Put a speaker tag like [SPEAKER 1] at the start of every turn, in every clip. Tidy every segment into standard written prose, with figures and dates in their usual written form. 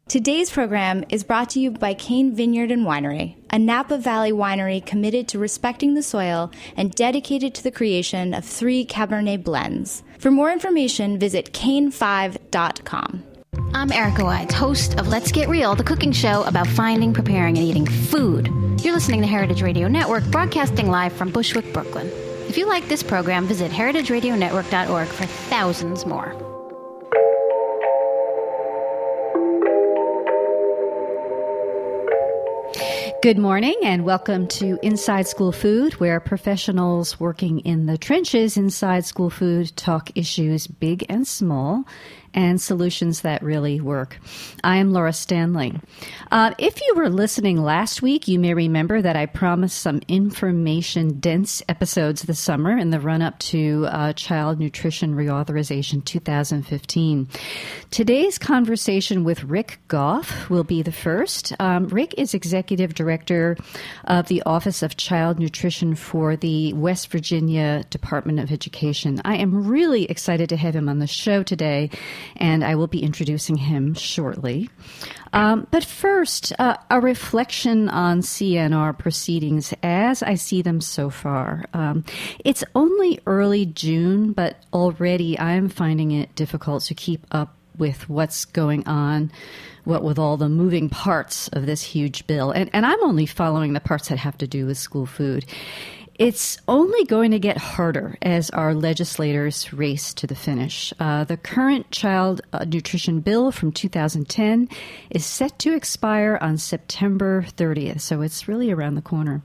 [SPEAKER 1] Today's program is brought to you by Cane Vineyard and Winery, a Napa Valley winery committed to respecting the soil and dedicated to the creation of 3 Cabernet blends. For more information, visit cane5.com.
[SPEAKER 2] I'm Erica Wides, host of Let's Get Real, the cooking show about finding, preparing, and eating food. You're listening to Heritage Radio Network, broadcasting live from Bushwick, Brooklyn. If you like this program, visit heritageradionetwork.org for thousands more.
[SPEAKER 3] Good morning and welcome to Inside School Food, where professionals working in the trenches inside school food talk issues big and small and solutions that really work. I am Laura Stanley. If you were listening last week, you may remember that I promised some information-dense episodes this summer in the run-up to Child Nutrition Reauthorization 2015. Today's conversation with Rick Goff will be the first. Rick is Executive Director of the Office of Child Nutrition for the West Virginia Department of Education. I am really excited to have him on the show today, and I will be introducing him shortly. But first, a reflection on CNR proceedings as I see them so far. It's only early June, but already I'm finding it difficult to keep up with what's going on, what with all the moving parts of this huge bill. And I'm only following the parts that have to do with school food. It's only going to get harder as our legislators race to the finish. The current child nutrition bill from 2010 is set to expire on September 30th, so it's really around the corner.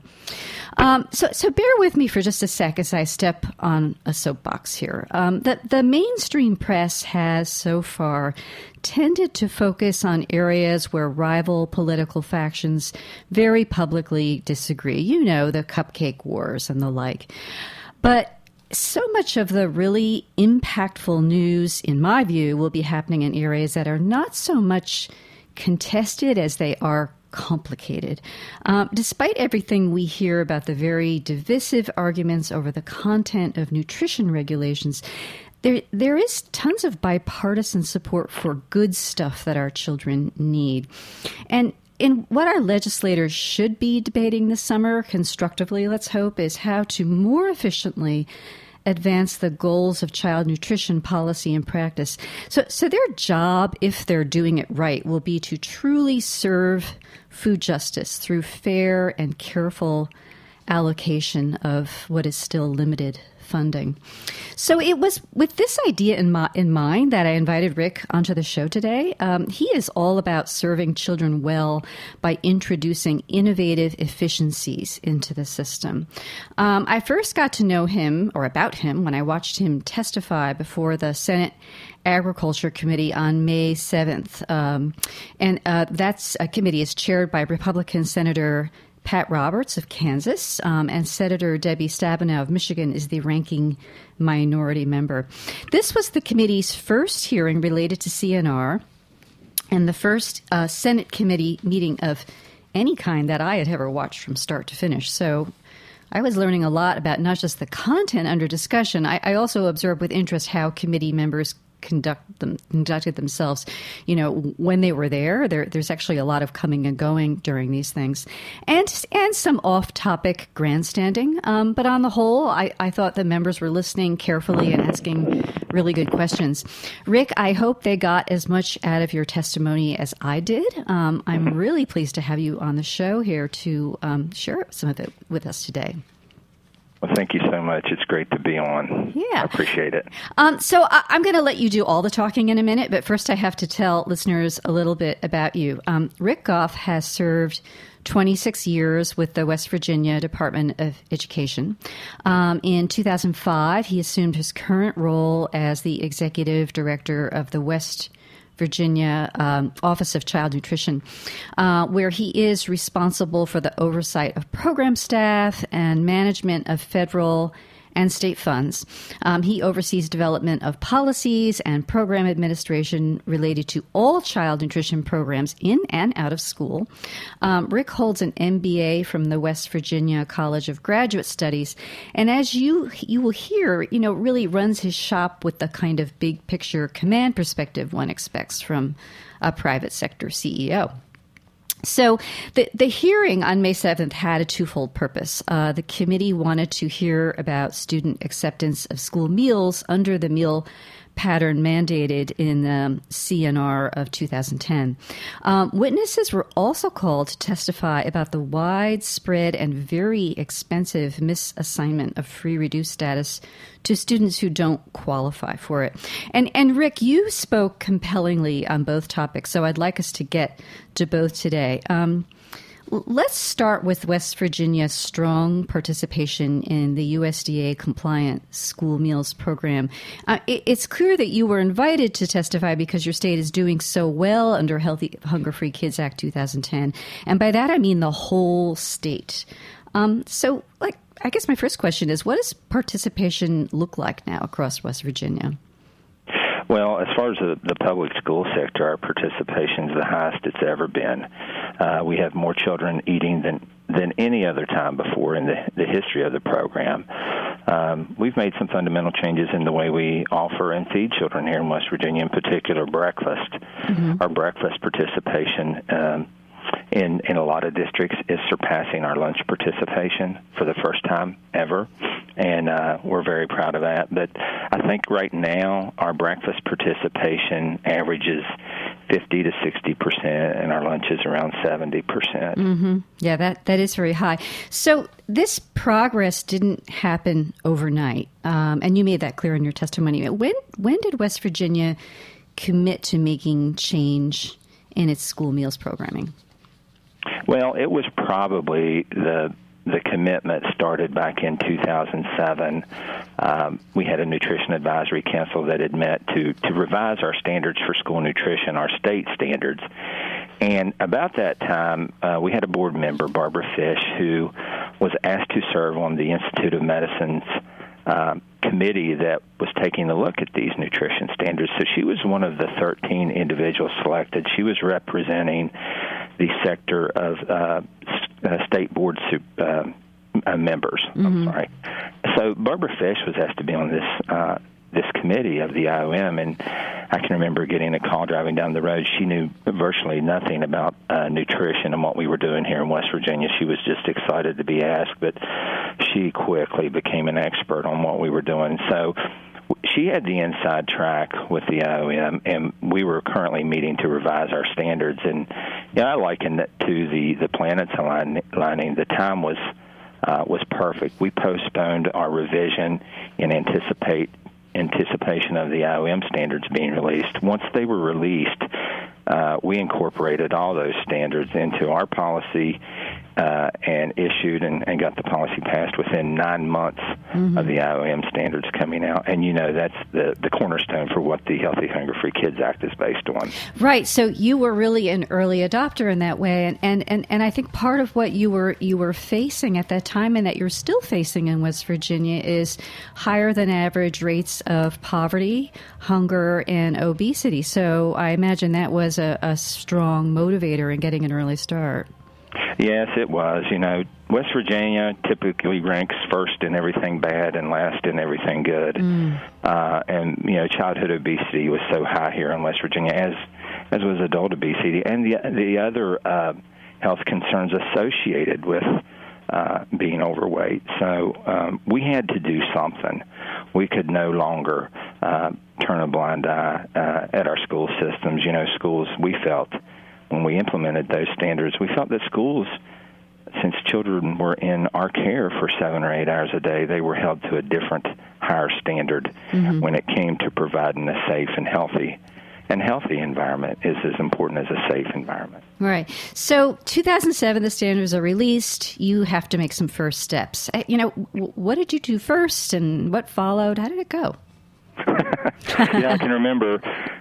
[SPEAKER 3] So bear with me for just a sec as I step on a soapbox here. The mainstream press has so far tended to focus on areas where rival political factions very publicly disagree. You know, the cupcake wars and the like. But so much of the really impactful news, in my view, will be happening in areas that are not so much contested as they are complicated. Despite everything we hear about the very divisive arguments over the content of nutrition regulations, there is tons of bipartisan support for good stuff that our children need. And in what our legislators should be debating this summer, constructively, let's hope, is how to more efficiently advance the goals of child nutrition policy and practice. So their job, if they're doing it right, will be to truly serve food justice through fair and careful allocation of what is still limited funding. So it was with this idea in mind that I invited Rick onto the show today. He is all about serving children well by introducing innovative efficiencies into the system. I first got to know him, or about him, when I watched him testify before the Senate Agriculture Committee on May 7th. That committee is chaired by Republican Senator Pat Roberts of Kansas, and Senator Debbie Stabenow of Michigan is the ranking minority member. This was the committee's first hearing related to CNR and the first Senate committee meeting of any kind that I had ever watched from start to finish. So I was learning a lot about not just the content under discussion. I also observed with interest how committee members conducted themselves, when they were there. There's actually a lot of coming and going during these things, and some off-topic grandstanding. But on the whole, I thought the members were listening carefully and asking really good questions. Rick, I hope they got as much out of your testimony as I did. I'm really pleased to have you on the show here to share some of it with us today.
[SPEAKER 4] Well, thank you so much. It's great to be on.
[SPEAKER 3] Yeah.
[SPEAKER 4] I appreciate it.
[SPEAKER 3] So I'm going to let you do all the talking in a minute, but first I have to tell listeners a little bit about you. Rick Goff has served 26 years with the West Virginia Department of Education. In 2005, he assumed his current role as the Executive Director of the West Virginia Office of Child Nutrition, where he is responsible for the oversight of program staff and management of federal and state funds. He oversees development of policies and program administration related to all child nutrition programs in and out of school. Rick holds an MBA from the West Virginia College of Graduate Studies, and as you will hear, really runs his shop with the kind of big picture command perspective one expects from a private sector CEO. So the hearing on May 7th had a twofold purpose. The committee wanted to hear about student acceptance of school meals under the meal pattern mandated in the CNR of 2010. Witnesses were also called to testify about the widespread and very expensive misassignment of free reduced status to students who don't qualify for it. And Rick, you spoke compellingly on both topics, so I'd like us to get to both today. Let's start with West Virginia's strong participation in the USDA-compliant school meals program. It's clear that you were invited to testify because your state is doing so well under Healthy Hunger-Free Kids Act 2010, and by that I mean the whole state. I guess my first question is, what does participation look like now across West Virginia?
[SPEAKER 4] Well, as far as the public school sector, our participation is the highest it's ever been. We have more children eating than any other time before in the history of the program. We've made some fundamental changes in the way we offer and feed children here in West Virginia, in particular breakfast. Mm-hmm. Our breakfast participation in a lot of districts is surpassing our lunch participation for the first time ever, and we're very proud of that. But I think right now our breakfast participation averages 50 to 60%, and our lunch is around 70%.
[SPEAKER 3] Mm-hmm. Yeah, that is very high. So this progress didn't happen overnight, and you made that clear in your testimony. When did West Virginia commit to making change in its school meals programming?
[SPEAKER 4] Well, it was probably the commitment started back in 2007. We had a nutrition advisory council that had met to revise our standards for school nutrition, our state standards. And about that time, we had a board member, Barbara Fish, who was asked to serve on the Institute of Medicine's committee that was taking a look at these nutrition standards. So she was one of the 13 individuals selected. She was representing the sector of state board members. Mm-hmm. I'm sorry. So Barbara Fish was asked to be on this committee of the IOM, and I can remember getting a call driving down the road. She knew virtually nothing about nutrition and what we were doing here in West Virginia. She was just excited to be asked, but she quickly became an expert on what we were doing. So she had the inside track with the IOM, and we were currently meeting to revise our standards. And I liken it to the planets aligning. The time was perfect. We postponed our revision in anticipation of the IOM standards being released. Once they were released, we incorporated all those standards into our policy and issued and got the policy passed within 9 months mm-hmm. of the IOM standards coming out. And, that's the cornerstone for what the Healthy Hunger-Free Kids Act is based on.
[SPEAKER 3] Right. So you were really an early adopter in that way. And I think part of what you were facing at that time and that you're still facing in West Virginia is higher than average rates of poverty, hunger, and obesity. So I imagine that was a strong motivator in getting an early start.
[SPEAKER 4] Yes, it was. West Virginia typically ranks first in everything bad and last in everything good. And, childhood obesity was so high here in West Virginia, as was adult obesity, and the other health concerns associated with being overweight. So we had to do something. We could no longer turn a blind eye at our school systems. Schools, we felt, when we implemented those standards, we felt that schools, since children were in our care for 7 or 8 hours a day, they were held to a different, higher standard mm-hmm. when it came to providing a safe and healthy environment is as important as a safe environment.
[SPEAKER 3] Right. So 2007, the standards are released. You have to make some first steps. What did you do first and what followed? How did it go?
[SPEAKER 4] I can remember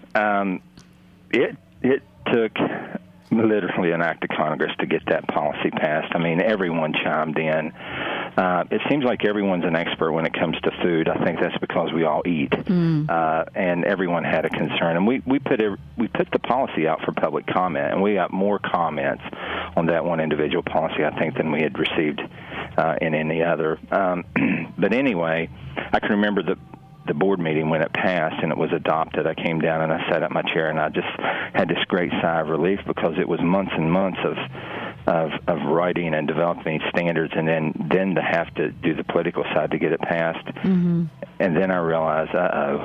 [SPEAKER 4] it took literally an act of Congress to get that policy passed. I mean, everyone chimed in. it seems like everyone's an expert when it comes to food. I think that's because we all eat, and everyone had a concern. And we put the policy out for public comment, and we got more comments on that one individual policy, I think, than we had received in any other. But anyway, I can remember the board meeting when it passed and it was adopted. I came down and I sat up my chair and I just had this great sigh of relief, because it was months and months of writing and developing standards, and then to have to do the political side to get it passed. And then I realized,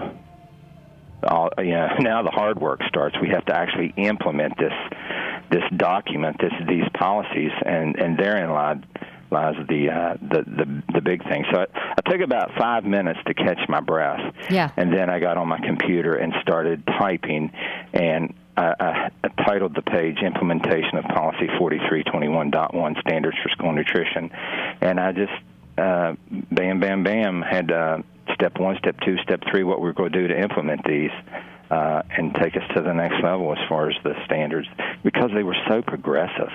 [SPEAKER 4] now the hard work starts. We have to actually implement this document, these policies, and therein lies the big thing. So I took about 5 minutes to catch my breath.
[SPEAKER 3] Yeah.
[SPEAKER 4] And then I got on my computer and started typing, and I titled the page Implementation of Policy 4321.1 Standards for School Nutrition. And I just, bam, bam, bam, had step 1, step 2, step 3, what we're going to do to implement these. And take us to the next level as far as the standards, because they were so progressive.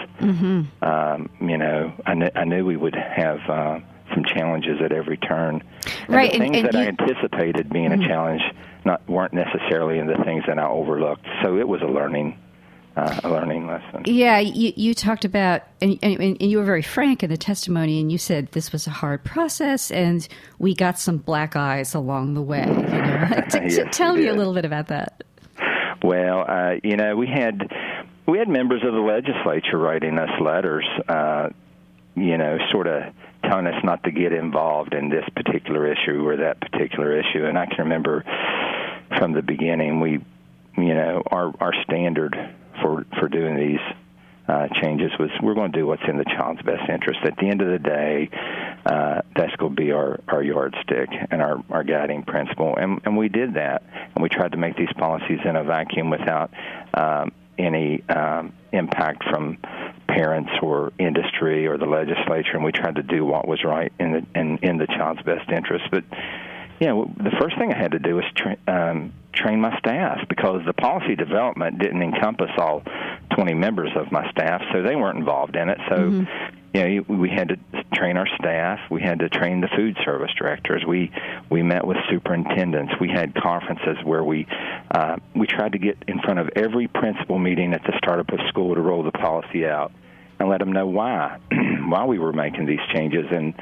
[SPEAKER 4] I knew we would have some challenges at every turn. And
[SPEAKER 3] right.
[SPEAKER 4] The things that I anticipated being a challenge weren't necessarily in the things that I overlooked. So it was a learning lesson.
[SPEAKER 3] Yeah, you talked about, and you were very frank in the testimony, and you said this was a hard process, and we got some black eyes along the way.
[SPEAKER 4] Yes,
[SPEAKER 3] tell me a little bit about that.
[SPEAKER 4] Well, we had members of the legislature writing us letters, sort of telling us not to get involved in this particular issue or that particular issue. And I can remember from the beginning, our standard for doing these changes was, we're going to do what's in the child's best interest. At the end of the day, that's going to be our yardstick and our guiding principle. And we did that. And we tried to make these policies in a vacuum without any impact from parents or industry or the legislature. And we tried to do what was right in the child's best interest. But the first thing I had to do was train my staff, because the policy development didn't encompass all 20 members of my staff, so they weren't involved in it. So, we had to train our staff. We had to train the food service directors. We met with superintendents. We had conferences where we tried to get in front of every principal meeting at the start of a school to roll the policy out and let them know why we were making these changes, and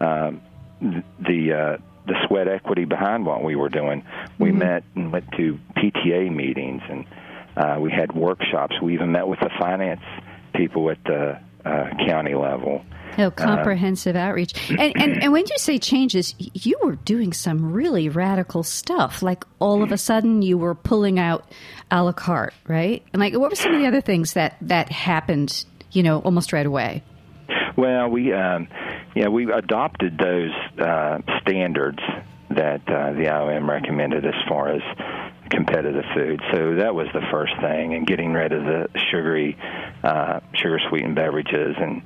[SPEAKER 4] the sweat equity behind what we were doing. We met and went to PTA meetings, and we had workshops. We even met with the finance people at the county level.
[SPEAKER 3] Comprehensive outreach. And when you say changes, you were doing some really radical stuff. Like all of a sudden you were pulling out a la carte, right? And what were some of the other things that happened, almost right away?
[SPEAKER 4] Well, we adopted those standards that the IOM recommended as far as competitive food. So that was the first thing, and getting rid of the sugar-sweetened beverages, and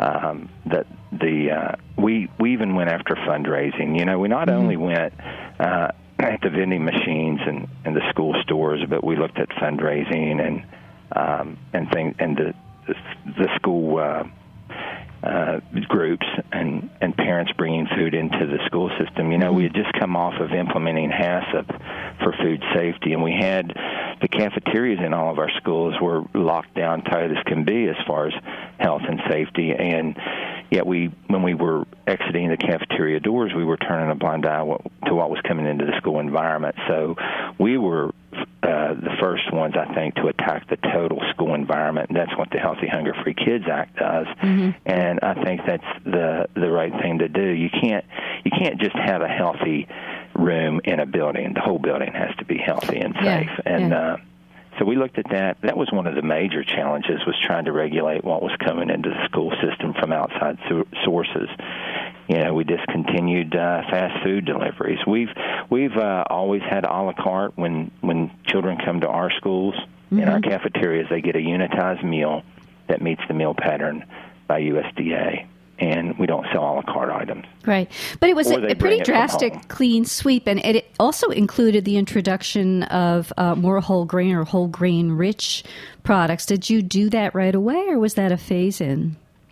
[SPEAKER 4] we even went after fundraising. We not only went at the vending machines and the school stores, but we looked at fundraising and things, and the school groups and parents bringing food into the school system. We had just come off of implementing HACCP for food safety, and we had the cafeterias in all of our schools were locked down tight as can be as far as health and safety, and yet when we were exiting the cafeteria doors, we were turning a blind eye to what was coming into the school environment. So we were the first ones, I think, to attack the total school environment, and that's what the Healthy Hunger Free Kids Act does. And I think that's the right thing to do. You can't just have a healthy room in a building. The whole building has to be healthy and safe. So we looked at that. That was one of the major challenges, was trying to regulate what was coming into the school system from outside sources. We discontinued fast food deliveries. We've always had a la carte when children come to our schools. In our cafeterias, they get a unitized meal that meets the meal pattern by USDA, and we don't sell a la carte items.
[SPEAKER 3] Right. But it was a pretty drastic clean sweep, and it also included the introduction of more whole grain or whole grain rich products. Did you do that right away, or was that a phase-in?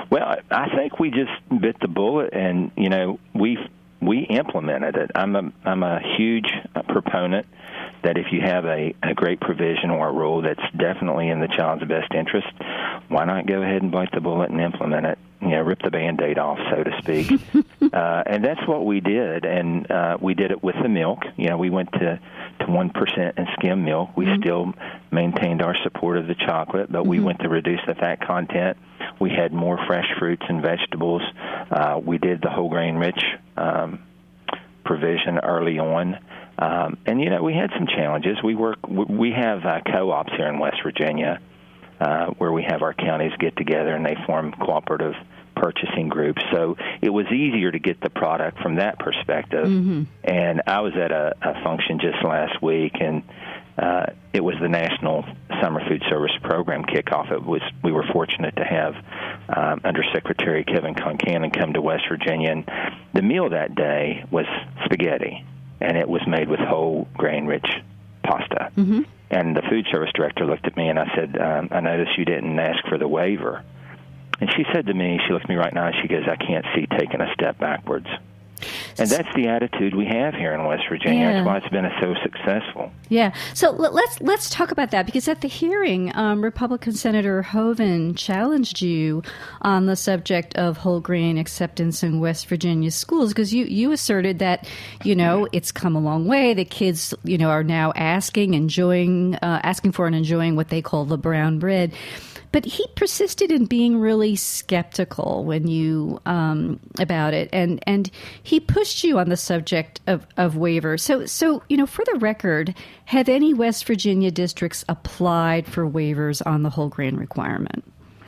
[SPEAKER 4] Well, I think we just bit the bullet, and we implemented it. I'm a huge proponent that if you have a great provision or a rule that's definitely in the child's best interest, why not go ahead and bite the bullet and implement it? Rip the Band-Aid off, so to speak. And that's what we did, and we did it with the milk. We went to 1% and skim milk. We still maintained our support of the chocolate, but we went to reduce the fat content. We had more fresh fruits and vegetables. We did the whole grain rich provision early on. And we had some challenges. We have co-ops here in West Virginia where we have our counties get together and they form cooperative purchasing groups. So it was easier to get the product from that perspective. And I was at a function just last week, and it was the National Summer Food Service Program kickoff. We were fortunate to have Undersecretary Kevin Concannon come to West Virginia, and the meal that day was spaghetti, and it was made with whole grain-rich pasta. And the food service director looked at me, and I said, I noticed you didn't ask for the waiver. And she said to me, she looked at me right now, and she goes, I can't see taking a step backwards. And that's the attitude we have here in West Virginia.
[SPEAKER 3] Yeah.
[SPEAKER 4] That's why it's been so successful.
[SPEAKER 3] Yeah. So let's talk about that, because at the hearing, Republican Senator Hoeven challenged you on the subject of whole grain acceptance in West Virginia schools, because you asserted that, it's come a long way. The kids, are now asking for and enjoying what they call the brown bread. But he persisted in being really skeptical when you about it, and he pushed you on the subject of waivers. So for the record, have any West Virginia districts applied for waivers on the whole grain requirement?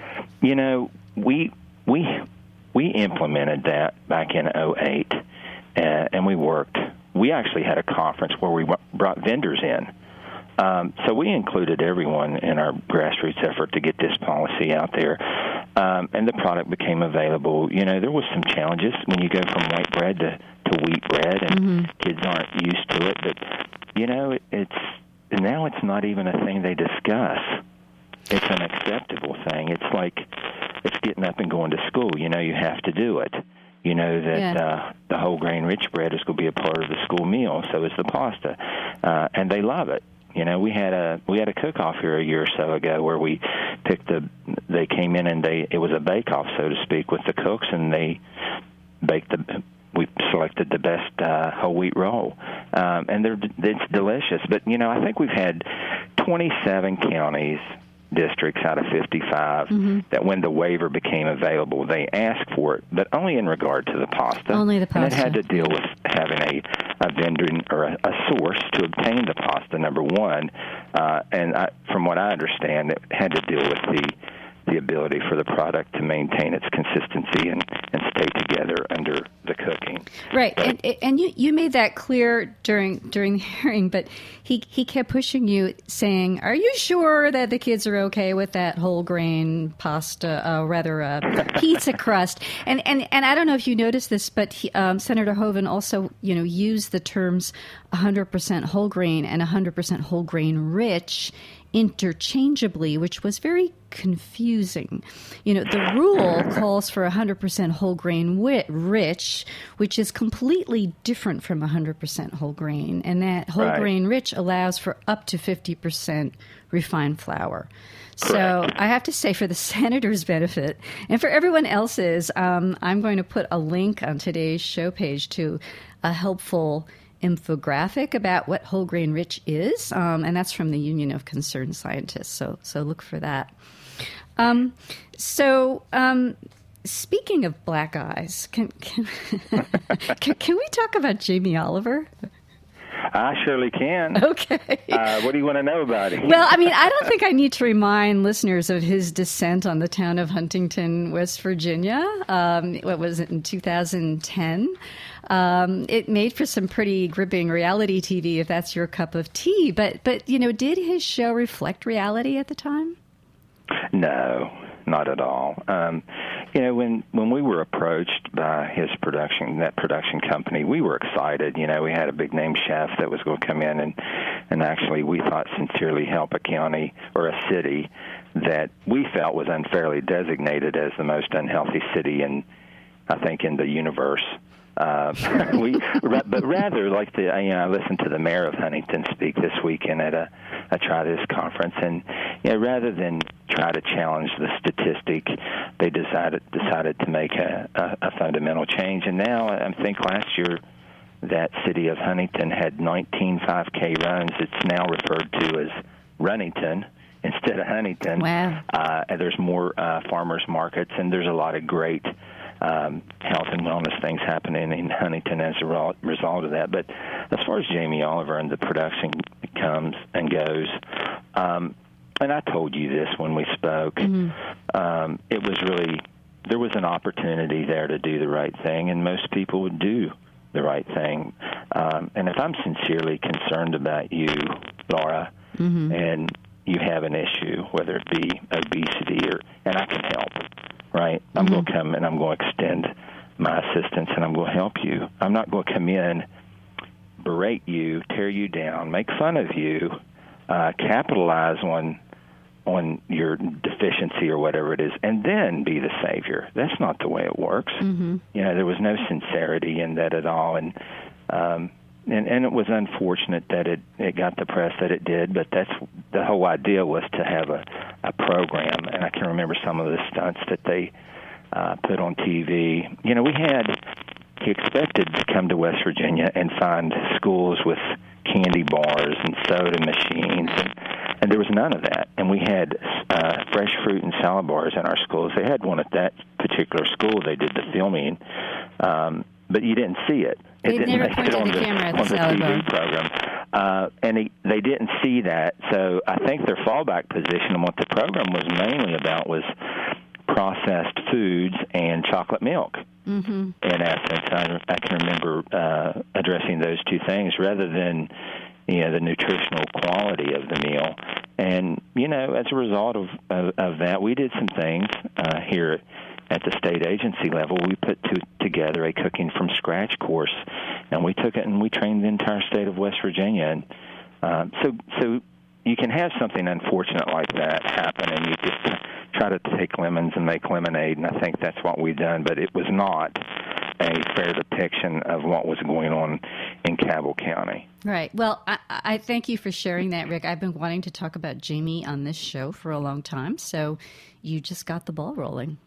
[SPEAKER 4] We implemented that back in 2008, and we worked. We actually had a conference where we brought vendors in. So we included everyone in our grassroots effort to get this policy out there, and the product became available. There was some challenges when you go from white bread to wheat bread, and kids aren't used to it. But it's not even a thing they discuss. It's an acceptable thing. It's like it's getting up and going to school. You have to do it. That the whole grain rich bread is going to be a part of the school meal. So is the pasta, and they love it. We had a cook-off here a year or so ago where we they came in and it was a bake-off, so to speak, with the cooks, and they we selected the best whole wheat roll, and it's delicious. But I think we've had 27 counties, districts out of 55 that when the waiver became available, they asked for it, but only in regard to the pasta.
[SPEAKER 3] Only the pasta.
[SPEAKER 4] And it had to deal with having a vendor or a source to obtain the pasta, number one. And from what I understand, it had to deal with the ability for the product to maintain its consistency and stay together under the cooking.
[SPEAKER 3] Right, but, and you made that clear during the hearing, but he kept pushing you, saying, "Are you sure that the kids are okay with that whole grain pasta, pizza crust?" And I don't know if you noticed this, but Senator Hoeven also used the terms 100% whole grain and 100% whole grain rich interchangeably, which was very confusing. The rule calls for 100% whole grain rich, which is completely different from 100% whole grain, and that whole grain rich allows for up to 50% refined flour.
[SPEAKER 4] Correct.
[SPEAKER 3] So I have to say, for the senator's benefit and for everyone else's, I'm going to put a link on today's show page to a helpful infographic about what whole grain rich is, and that's from the Union of Concerned Scientists. So look for that. Speaking of black eyes, can we talk about Jamie Oliver?
[SPEAKER 4] I surely can.
[SPEAKER 3] Okay.
[SPEAKER 4] What do you want to know about him?
[SPEAKER 3] Well, I don't think I need to remind listeners of his descent on the town of Huntington, West Virginia. What was it, in 2010? It made for some pretty gripping reality TV, if that's your cup of tea. But did his show reflect reality at the time?
[SPEAKER 4] No, not at all. when we were approached by that production company, we were excited. We had a big name chef that was going to come in and actually we thought sincerely help a county or a city that we felt was unfairly designated as the most unhealthy city in the universe. But rather, I listened to the mayor of Huntington speak this weekend at a Try This conference, and rather than try to challenge the statistic, they decided to make a fundamental change. And now, I think last year, that city of Huntington had 19 5K runs. It's now referred to as Runnington instead of Huntington.
[SPEAKER 3] Wow.
[SPEAKER 4] And there's more farmers markets, and there's a lot of great health and wellness things happening in Huntington as a result of that. But as far as Jamie Oliver and the production comes and goes, and I told you this when we spoke, it was really, there was an opportunity there to do the right thing, and most people would do the right thing. And if I'm sincerely concerned about you, Laura, and you have an issue, whether it be obesity and I can help, right? I'm going to come and I'm going to extend my assistance and I'm going to help you. I'm not going to come in, berate you, tear you down, make fun of you, capitalize on your deficiency or whatever it is, and then be the savior. That's not the way it works. There was no sincerity in that at all, and it was unfortunate that it got the press that it did, but that's the whole idea, was to have a program, and I can remember some of the stunts that they put on TV. He expected to come to West Virginia and find schools with candy bars and soda machines, and there was none of that. And we had fresh fruit and salad bars in our schools. They had one at that particular school. They did the filming, but you didn't see it. It
[SPEAKER 3] They'd
[SPEAKER 4] didn't
[SPEAKER 3] never
[SPEAKER 4] make it on
[SPEAKER 3] pointed the camera at the salad
[SPEAKER 4] TV
[SPEAKER 3] bar
[SPEAKER 4] program. And they didn't see that. So I think their fallback position and what the program was mainly about was processed foods and chocolate milk. In essence, I can remember addressing those two things rather than the nutritional quality of the meal. And as a result of that, we did some things here at the state agency level. We put together a cooking from scratch course, and we took it and we trained the entire state of West Virginia. And so you can have something unfortunate like that happen, and you just try to take lemons and make lemonade, and I think that's what we've done. But it was not a fair depiction of what was going on in Cabell County.
[SPEAKER 3] Right. Well, I thank you for sharing that, Rick. I've been wanting to talk about Jamie on this show for a long time, so you just got the ball rolling.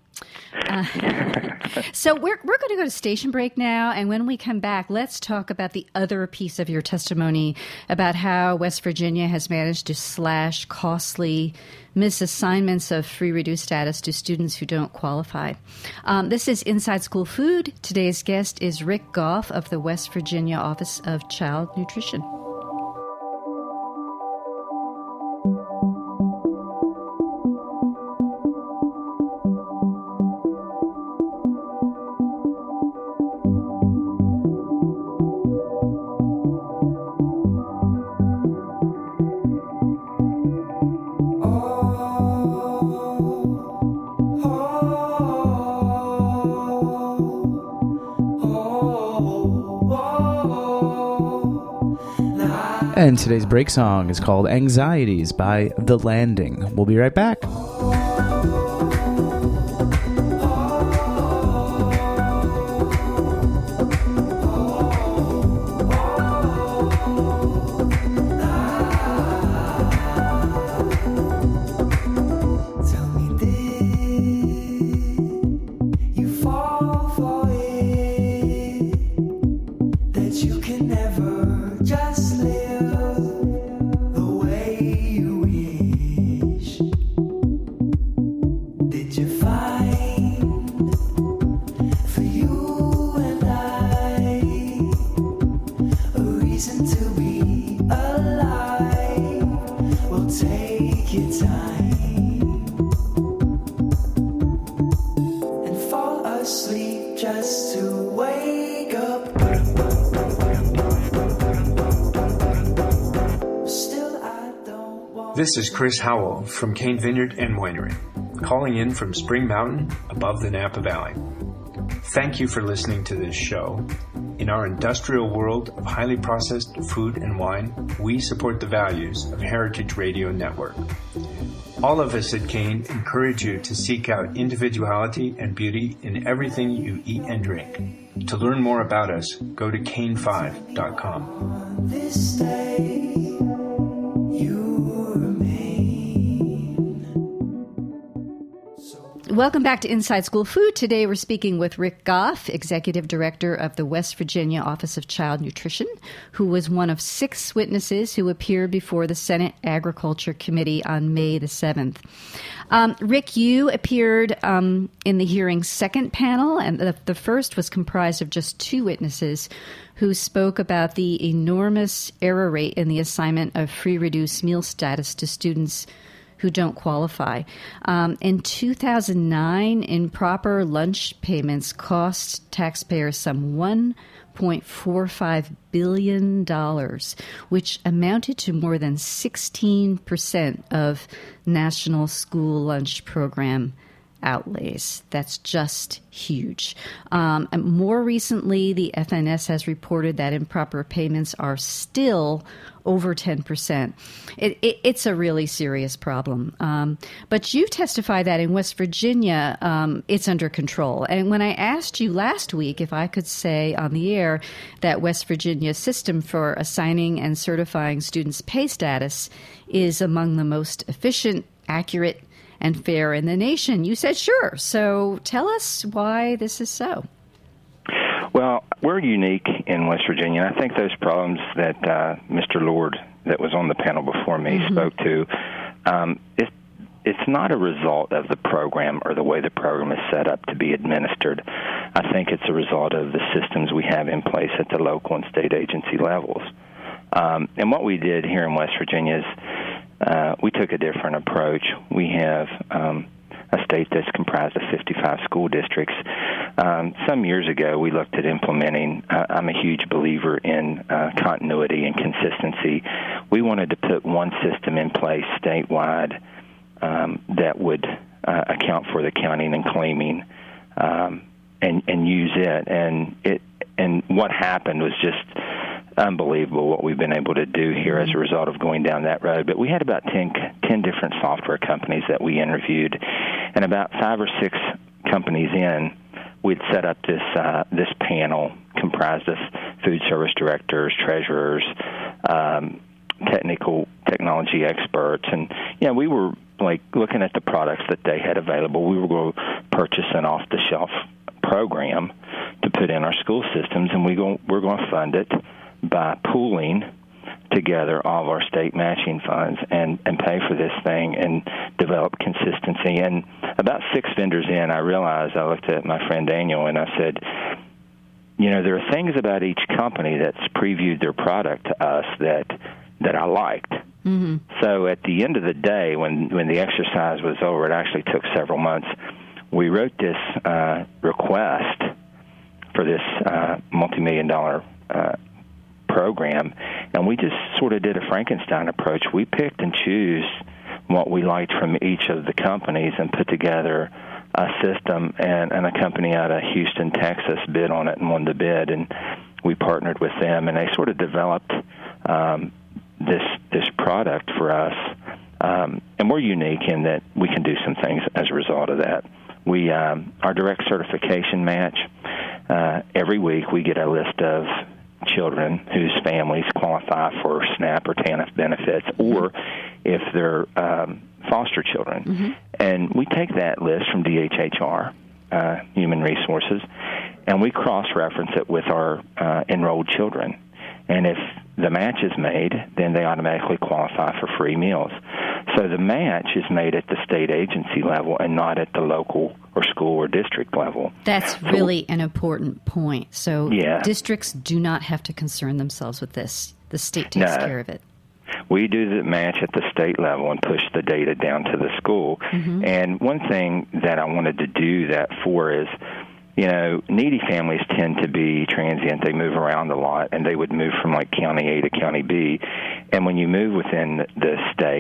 [SPEAKER 3] So we're going to go to station break now, and when we come back, let's talk about the other piece of your testimony about how West Virginia has managed to slash costly misassignments of free reduced status to students who don't qualify. This is Inside School Food. Today's guest is Rick Goff of the West Virginia Office of Child Nutrition.
[SPEAKER 5] And today's break song is called Anxieties by The Landing. We'll be right back.
[SPEAKER 6] This is Chris Howell from Cane Vineyard and Winery. calling in from Spring Mountain above the Napa Valley. Thank you for listening to this show. In our industrial world of highly processed food and wine, we support the values of Heritage Radio Network. All of us at Kane encourage you to seek out individuality and beauty in everything you eat and drink. To learn more about us, go to kane5.com.
[SPEAKER 7] This day, you remain.
[SPEAKER 3] Welcome back to Inside School Food. Today we're speaking with Rick Goff, Executive Director of the West Virginia Office of Child Nutrition, who was one of 6 witnesses who appeared before the Senate Agriculture Committee on May the 7th. Rick, you appeared in the hearing's second panel, and the first was comprised of just 2 witnesses who spoke about the enormous error rate in the assignment of free reduced meal status to students who don't qualify. In 2009, improper lunch payments cost taxpayers some $1.45 billion, which amounted to more than 16% of national school lunch program outlays. That's just huge. And more recently, the FNS has reported that improper payments are still over 10%. It's a really serious problem. But you testify that in West Virginia, it's under control. And when I asked you last week if I could say on the air that West Virginia's system for assigning and certifying students' pay status is among the most efficient, accurate, and fair in the nation, you said sure. So tell us why this is so.
[SPEAKER 4] Well, we're unique in West Virginia. I think those problems that Mr. Lord, that was on the panel before me, spoke to, it's not a result of the program or the way the program is set up to be administered. I think it's a result of the systems we have in place at the local and state agency levels. And what we did here in West Virginia is we took a different approach. We have a state that's comprised of 55 school districts. Some years ago, we looked at implementing, I'm a huge believer in continuity and consistency. We wanted to put one system in place statewide that would account for the counting and claiming and use it. And what happened was just unbelievable what we've been able to do here as a result of going down that road. But we had about 10 different software companies that we interviewed, and about 5 or 6 companies in, we'd set up this panel comprised of food service directors, treasurers, technology experts, and we were like looking at the products that they had available. We were going to purchase an off-the-shelf program to put in our school systems, and we're going to fund it by pooling together all of our state matching funds and pay for this thing and develop consistency. And about 6 vendors in, I realized, I looked at my friend Daniel and I said, there are things about each company that's previewed their product to us that I liked. Mm-hmm. So at the end of the day, when the exercise was over, it actually took several months, we wrote this request for this multi-million-dollar program, and we just sort of did a Frankenstein approach. We picked and chose what we liked from each of the companies and put together a system, and a company out of Houston, Texas bid on it and won the bid, and we partnered with them, and they sort of developed this product for us, and we're unique in that we can do some things as a result of that. We our direct certification match, every week we get a list of children whose families qualify for SNAP or TANF benefits, or if they're foster children. Mm-hmm. And we take that list from DHHR, Human Resources, and we cross-reference it with our enrolled children. And if the match is made, then they automatically qualify for free meals. So the match is made at the state agency level and not at the local or school or district level.
[SPEAKER 3] That's really an important point. So districts do not have to concern themselves with this. The state takes care of it.
[SPEAKER 4] We do the match at the state level and push the data down to the school. Mm-hmm. And one thing that I wanted to do that for is, needy families tend to be transient. They move around a lot, and they would move from like County A to County B. And when you move within the state,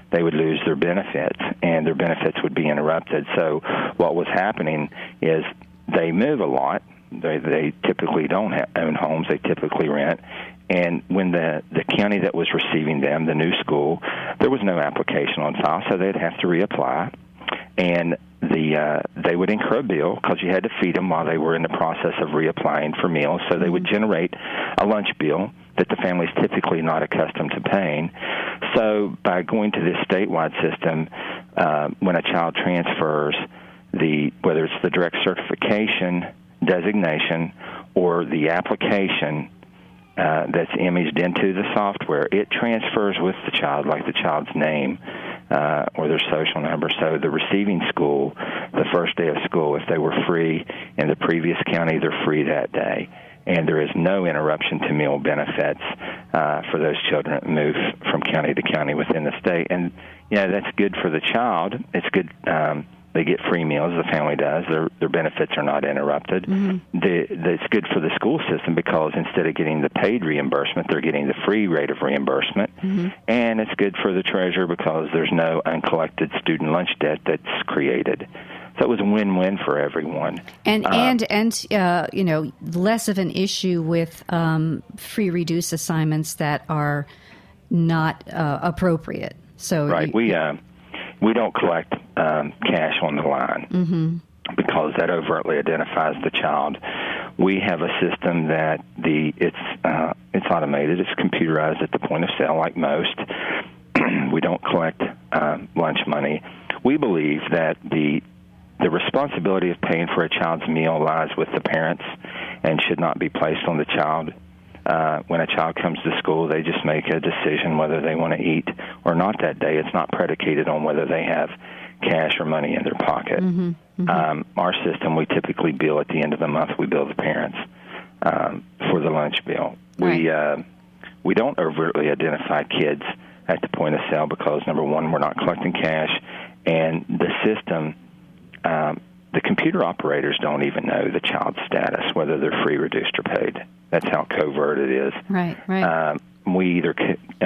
[SPEAKER 4] they would lose their benefits, and their benefits would be interrupted. So what was happening is they move a lot. They typically don't own homes. They typically rent. And when the county that was receiving them, the new school, there was no application on file, so they'd have to reapply. And they would incur a bill because you had to feed them while they were in the process of reapplying for meals. So they would generate a lunch bill that the family's typically not accustomed to paying. So by going to this statewide system, when a child transfers, whether it's the direct certification designation or the application that's imaged into the software, it transfers with the child, like the child's name or their social number. So the receiving school, the first day of school, if they were free in the previous county, they're free that day. And there is no interruption to meal benefits for those children that move from county to county within the state. And, that's good for the child. It's good. They get free meals, the family does. Their benefits are not interrupted. It's good for the school system because instead of getting the paid reimbursement, they're getting the free rate of reimbursement. And it's good for the treasurer because there's no uncollected student lunch debt that's created. So it was a win-win for everyone.
[SPEAKER 3] And less of an issue with free reduced assignments that are not appropriate. So
[SPEAKER 4] right. We don't collect cash on the line because that overtly identifies the child. We have a system that it's automated. It's computerized at the point of sale, like most. We don't collect lunch money. We believe that the responsibility of paying for a child's meal lies with the parents and should not be placed on the child. When a child comes to school, they just make a decision whether they want to eat or not that day. It's not predicated on whether they have cash or money in their pocket. Our system, we typically bill at the end of the month. We bill the parents for the lunch bill. Right. We don't overtly identify kids at the point of sale because, number one, we're not collecting cash, and the system, the computer operators don't even know the child's status, whether they're free, reduced, or paid. That's how covert it is.
[SPEAKER 3] Right.
[SPEAKER 4] We either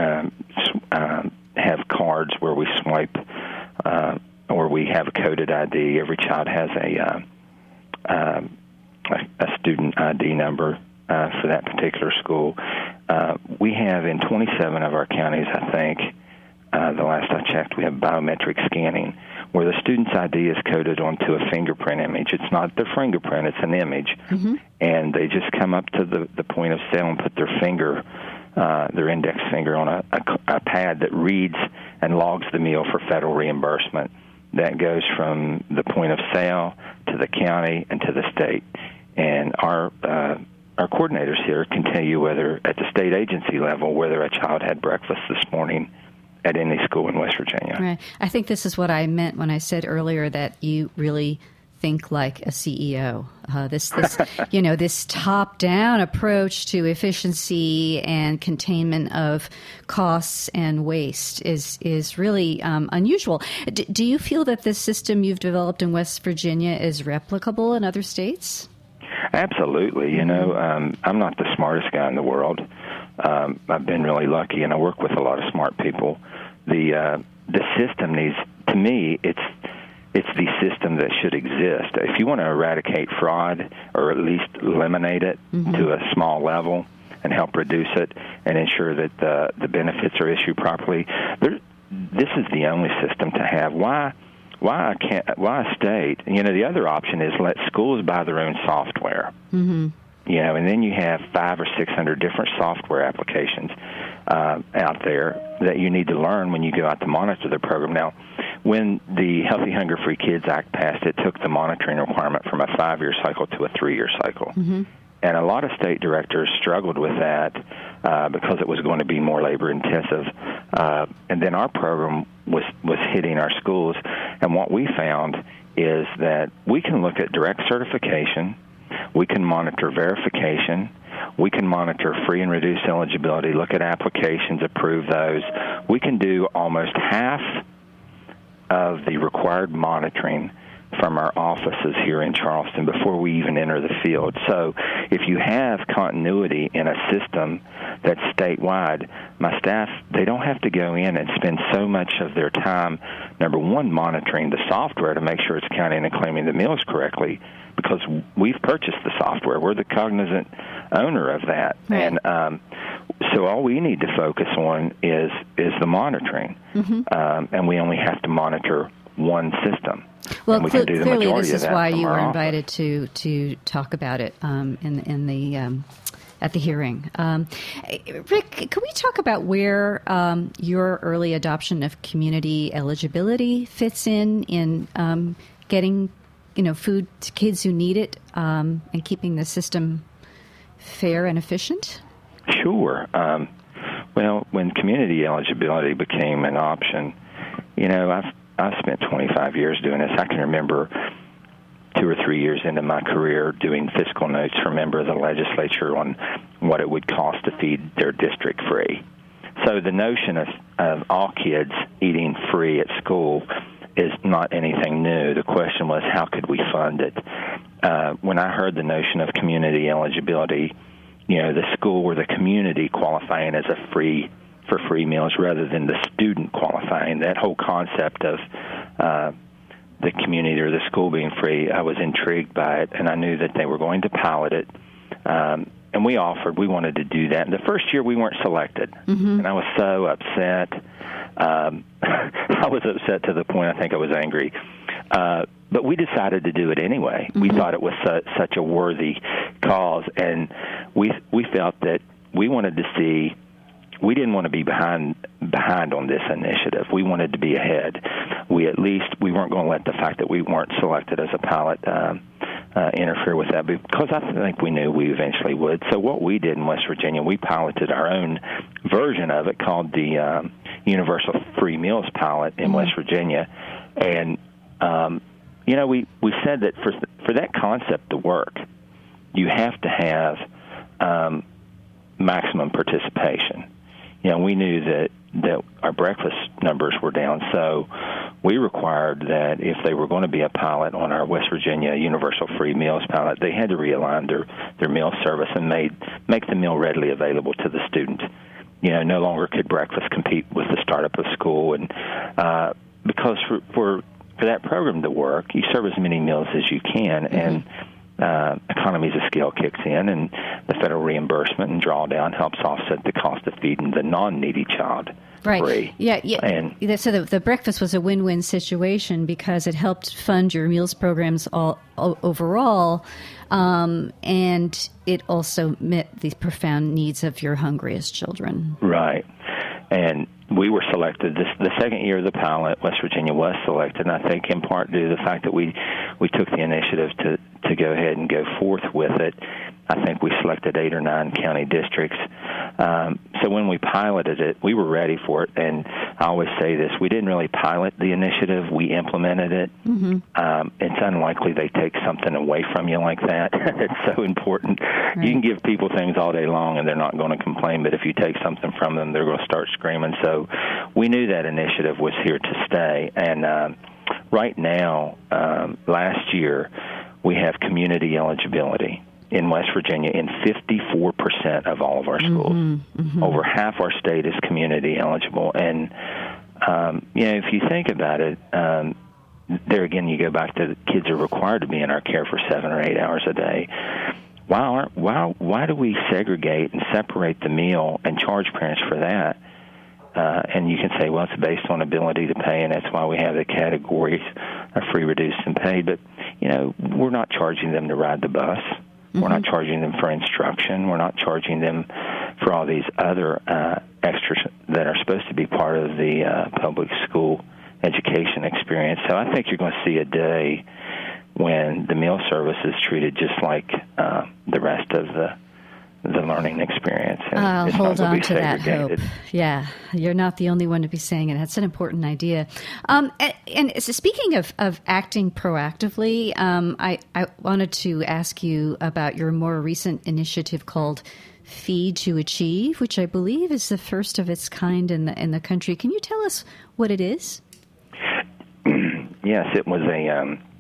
[SPEAKER 4] have cards where we swipe, or we have a coded ID. Every child has a student ID number for that particular school. We have in 27 of our counties, I think, the last I checked, we have biometric scanning, where the student's ID is coded onto a fingerprint image. It's not their fingerprint, it's an image. And they just come up to the point of sale and put their finger, their index finger on a pad that reads and logs the meal for federal reimbursement. That goes from the point of sale to the county and to the state. And our coordinators here can tell you whether, at the state agency level, whether a child had breakfast this morning at any school in West Virginia.
[SPEAKER 3] Right. I think this is what I meant when I said earlier that you really think like a CEO. This top-down approach to efficiency and containment of costs and waste is really unusual. Do you feel that this system you've developed in West Virginia is replicable in other states?
[SPEAKER 4] Absolutely. I'm not the smartest guy in the world. I've been really lucky, and I work with a lot of smart people. The system needs, to me, it's the system that should exist. If you want to eradicate fraud, or at least eliminate it to a small level and help reduce it and ensure that the benefits are issued properly, this is the only system to have. Why a state? The other option is let schools buy their own software. And then you have 500 or 600 different software applications out there that you need to learn when you go out to monitor the program. Now, when the Healthy Hunger Free Kids Act passed, it took the monitoring requirement from a 5-year cycle to a 3-year cycle. And a lot of state directors struggled with that because it was going to be more labor-intensive. And then our program was hitting our schools. And what we found is that we can look at direct certification, we can monitor verification, we can monitor free and reduced eligibility, look at applications, approve those. We can do almost half of the required monitoring from our offices here in Charleston before we even enter the field. So if you have continuity in a system that's statewide, my staff, they don't have to go in and spend so much of their time, number one, monitoring the software to make sure it's counting and claiming the meals correctly, because we've purchased the software. We're the cognizant owner of that.
[SPEAKER 3] Right.
[SPEAKER 4] And so all we need to focus on is the monitoring. And we only have to monitor one system.
[SPEAKER 3] Well,
[SPEAKER 4] we can do the
[SPEAKER 3] clearly
[SPEAKER 4] majority
[SPEAKER 3] this
[SPEAKER 4] of
[SPEAKER 3] is
[SPEAKER 4] that
[SPEAKER 3] why
[SPEAKER 4] from
[SPEAKER 3] you
[SPEAKER 4] our
[SPEAKER 3] were
[SPEAKER 4] office.
[SPEAKER 3] invited to talk about it in the at the hearing. Rick, can we talk about where your early adoption of community eligibility fits in getting food to kids who need it and keeping the system fair and efficient?
[SPEAKER 4] Sure. Well, when community eligibility became an option, I've spent 25 years doing this. I can remember 2 or 3 years into my career doing fiscal notes for a member of the legislature on what it would cost to feed their district free. So the notion of all kids eating free at school is not anything new. The question was, how could we fund it? When I heard the notion of community eligibility, the school or the community qualifying as for free meals rather than the student qualifying, that whole concept of the community or the school being free, I was intrigued by it, and I knew that they were going to pilot it. And we wanted to do that. And the first year we weren't selected, and I was so upset. I was upset to the point I think I was angry. But we decided to do it anyway. We thought it was such a worthy cause, and we felt that we wanted to see. We didn't want to be behind on this initiative. We wanted to be ahead. We weren't going to let the fact that we weren't selected as a pilot interfere with that, because I think we knew we eventually would. So what we did in West Virginia, we piloted our own version of it called the Universal Free Meals Pilot in West Virginia, and we said that for that concept to work, you have to have maximum participation. We knew that our breakfast numbers were down, so we required that if they were going to be a pilot on our West Virginia Universal Free Meals Pilot, they had to realign their meal service and make the meal readily available to the student. No longer could breakfast compete with the startup of school, and because for that program to work, you serve as many meals as you can, and economies of scale kicks in, and the federal reimbursement and drawdown helps offset the cost of feeding the non-needy child free.
[SPEAKER 3] Yeah.
[SPEAKER 4] And
[SPEAKER 3] so the breakfast was a win-win situation because it helped fund your meals programs overall, and it also met the profound needs of your hungriest children.
[SPEAKER 4] Right. And we were selected. The second year of the pilot, West Virginia was selected, and I think in part due to the fact that we took the initiative to go ahead and go forth with it. I think we selected 8 or 9 county districts. So when we piloted it, we were ready for it. And I always say this, we didn't really pilot the initiative, we implemented it. It's unlikely they take something away from you like that. It's so important. Right. You can give people things all day long and they're not going to complain, but if you take something from them, they're going to start screaming. So we knew that initiative was here to stay. And right now, last year, we have community eligibility in West Virginia in 54% of all of our schools. Over half our state is community eligible. And, if you think about it, there again, you go back to the kids are required to be in our care for 7 or 8 hours a day. Why do we segregate and separate the meal and charge parents for that? And you can say, well, it's based on ability to pay, and that's why we have the categories of free, reduced, and paid. But, we're not charging them to ride the bus. We're not charging them for instruction. We're not charging them for all these other extras that are supposed to be part of the public school education experience. So I think you're going to see a day when the meal service is treated just like the rest of the learning experience. And
[SPEAKER 3] I'll hold on to that
[SPEAKER 4] segregated.
[SPEAKER 3] hope. Yeah, you're not the only one to be saying it. That's an important idea. And so speaking of acting proactively, I wanted to ask you about your more recent initiative called Feed to Achieve, which I believe is the first of its kind in the country. Can you tell us what it is?
[SPEAKER 4] Yes, it was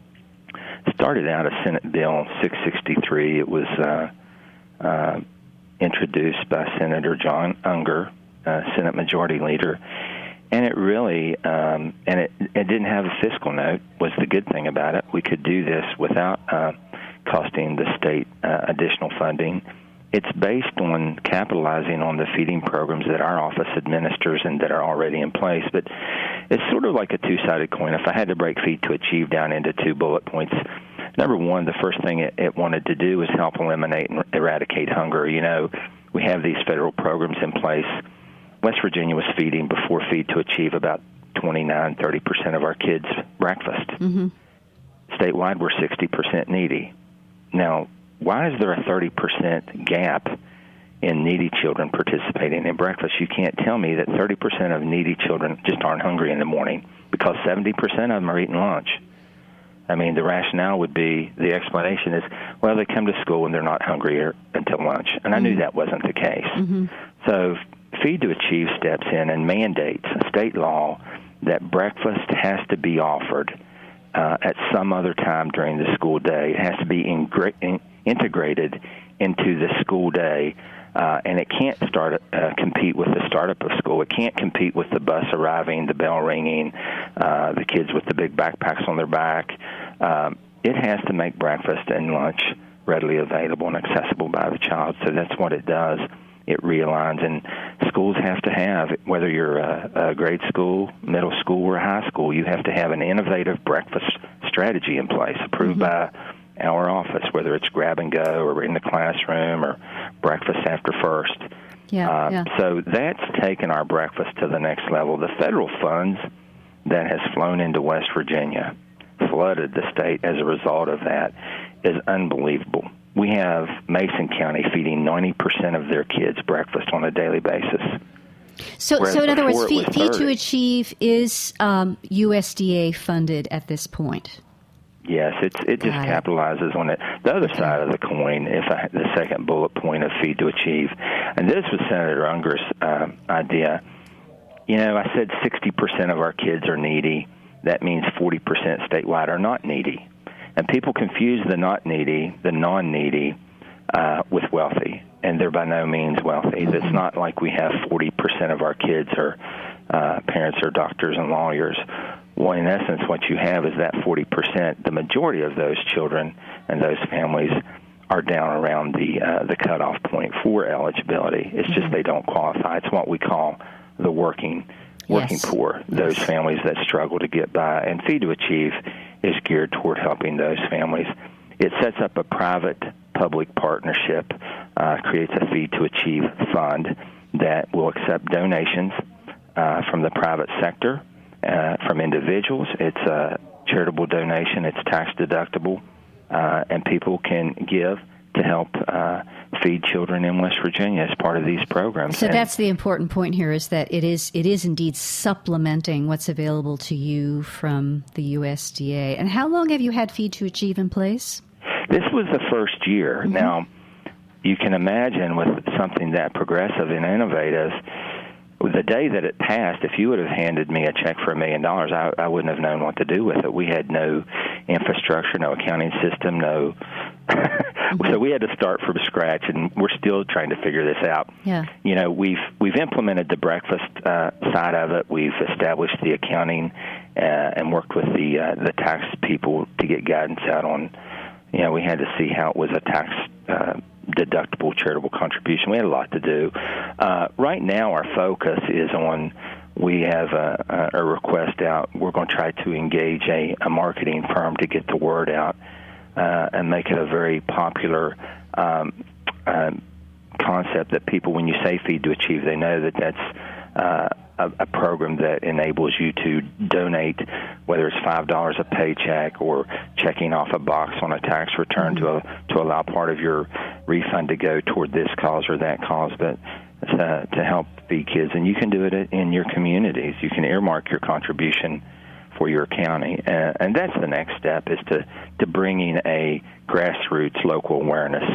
[SPEAKER 4] started out as Senate Bill 663. It was introduced by Senator John Unger, Senate Majority Leader. And it really, and it didn't have a fiscal note, was the good thing about it. We could do this without costing the state additional funding. It's based on capitalizing on the feeding programs that our office administers and that are already in place. But it's sort of like a two-sided coin. If I had to break Feed to Achieve down into 2 bullet points, number one, the first thing it wanted to do was help eliminate and eradicate hunger. You know, we have these federal programs in place. West Virginia was feeding before Feed to Achieve about 29-30% of our kids breakfast.
[SPEAKER 3] Mm-hmm.
[SPEAKER 4] Statewide, we're 60% needy. Now, why is there a 30% gap in needy children participating in breakfast? You can't tell me that 30% of needy children just aren't hungry in the morning because 70% of them are eating lunch. I mean, the rationale would be, the explanation is, well, they come to school and they're not hungry until lunch. And I knew that wasn't the case.
[SPEAKER 3] Mm-hmm.
[SPEAKER 4] So Feed to Achieve steps in and mandates a state law that breakfast has to be offered at some other time during the school day. It has to be integrated into the school day, and it can't compete with the startup of school. It can't compete with the bus arriving, the bell ringing, the kids with the big backpacks on their back. It has to make breakfast and lunch readily available and accessible by the child. So that's what it does. It realigns, and schools have to have, whether you're a grade school, middle school, or high school, you have to have an innovative breakfast strategy in place, approved by our office, whether it's grab and go or in the classroom or breakfast after first. So that's taken our breakfast to the next level. The federal funds that has flown into West Virginia, flooded the state as a result of that, is unbelievable. We have Mason County feeding 90% of their kids breakfast on a daily basis.
[SPEAKER 3] So in other words, Feed to Achieve is USDA funded at this point.
[SPEAKER 4] Yes, it just capitalizes on it. The other side of the coin, the second bullet point of Feed to Achieve, and this was Senator Unger's idea. You know, I said 60% of our kids are needy. That means 40% statewide are not needy. And people confuse the not needy, the non-needy, with wealthy, and they're by no means wealthy. It's not like we have 40% of our kids are parents are doctors and lawyers. Well, in essence, what you have is that 40%. The majority of those children and those families are down around the cutoff point for eligibility. It's just they don't qualify. It's what we call the working poor, those families that struggle to get by. And Feed to Achieve is geared toward helping those families. It sets up a private-public partnership, creates a Feed to Achieve fund that will accept donations from the private sector, from individuals. It's a charitable donation. It's tax-deductible, and people can give to help feed children in West Virginia as part of these programs.
[SPEAKER 3] So that's the important point here, is that it is indeed supplementing what's available to you from the USDA. And how long have you had Feed to Achieve in place?
[SPEAKER 4] This was the first year. Now, you can imagine with something that progressive and innovative, the day that it passed, if you would have handed me a check for $1 million, I wouldn't have known what to do with it. We had no infrastructure, no accounting system, no. So we had to start from scratch, and we're still trying to figure this out.
[SPEAKER 3] Yeah.
[SPEAKER 4] You know, we've implemented the breakfast side of it. We've established the accounting and worked with the tax people to get guidance out on. You know, we had to see how it was a tax deductible charitable contribution. We had a lot to do. Right now, our focus is on, we have a request out. We're going to try to engage a marketing firm to get the word out and make it a very popular concept that people, when you say Feed to Achieve, they know that that's a program that enables you to donate, whether it's $5 a paycheck or checking off a box on a tax return to allow part of your refund to go toward this cause or that cause, but to help feed kids. And you can do it in your communities. You can earmark your contribution for your county. And that's the next step, is to bringing a grassroots local awareness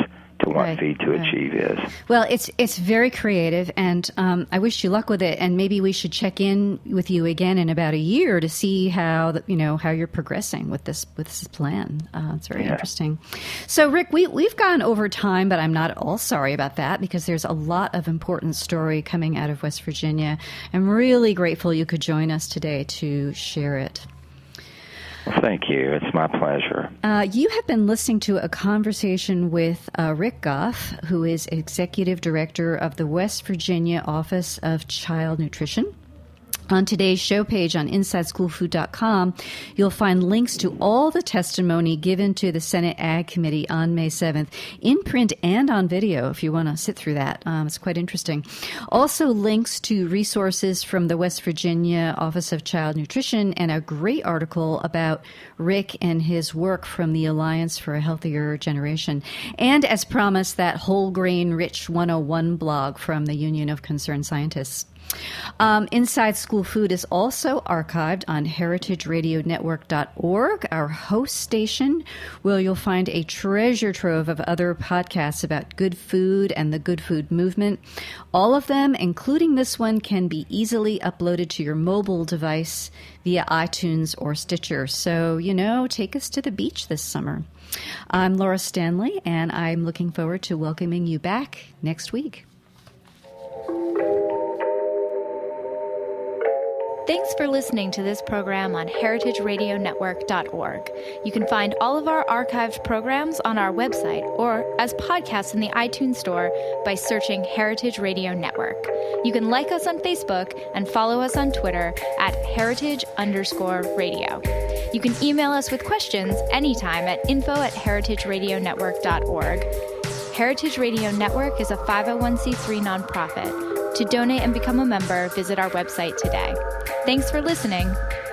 [SPEAKER 4] to what Feed to Achieve is.
[SPEAKER 3] Well, it's very creative, and I wish you luck with it. And maybe we should check in with you again in about a year to see how how you're progressing with this plan. It's very interesting. So, Rick, we've gone over time, but I'm not at all sorry about that because there's a lot of important story coming out of West Virginia. I'm really grateful you could join us today to share it.
[SPEAKER 4] Well, thank you. It's my pleasure.
[SPEAKER 3] You have been listening to a conversation with Rick Goff, who is Executive Director of the West Virginia Office of Child Nutrition. On today's show page on InsideSchoolFood.com, you'll find links to all the testimony given to the Senate Ag Committee on May 7th, in print and on video, if you want to sit through that. It's quite interesting. Also, links to resources from the West Virginia Office of Child Nutrition and a great article about Rick and his work from the Alliance for a Healthier Generation. And, as promised, that Whole Grain Rich 101 blog from the Union of Concerned Scientists. Inside School Food is also archived on heritageradionetwork.org, our host station, where you'll find a treasure trove of other podcasts about good food and the good food movement. All of them, including this one, can be easily uploaded to your mobile device via iTunes or Stitcher. So, take us to the beach this summer. I'm Laura Stanley, and I'm looking forward to welcoming you back next week.
[SPEAKER 1] Thanks for listening to this program on heritageradionetwork.org. You can find all of our archived programs on our website or as podcasts in the iTunes Store by searching Heritage Radio Network. You can like us on Facebook and follow us on Twitter at heritage_radio. You can email us with questions anytime at info@heritageradionetwork.org. Heritage Radio Network is a 501c3 nonprofit. To donate and become a member, visit our website today. Thanks for listening.